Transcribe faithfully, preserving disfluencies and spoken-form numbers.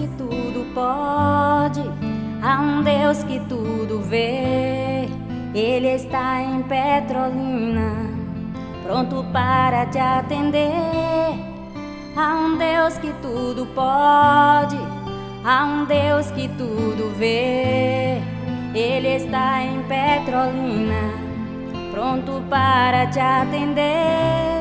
que tudo pode, há um Deus que tudo vê. Ele está em Petrolina, pronto para te atender. Há um Deus que tudo pode, há um Deus que tudo vê. Ele está em Petrolina, pronto para te atender.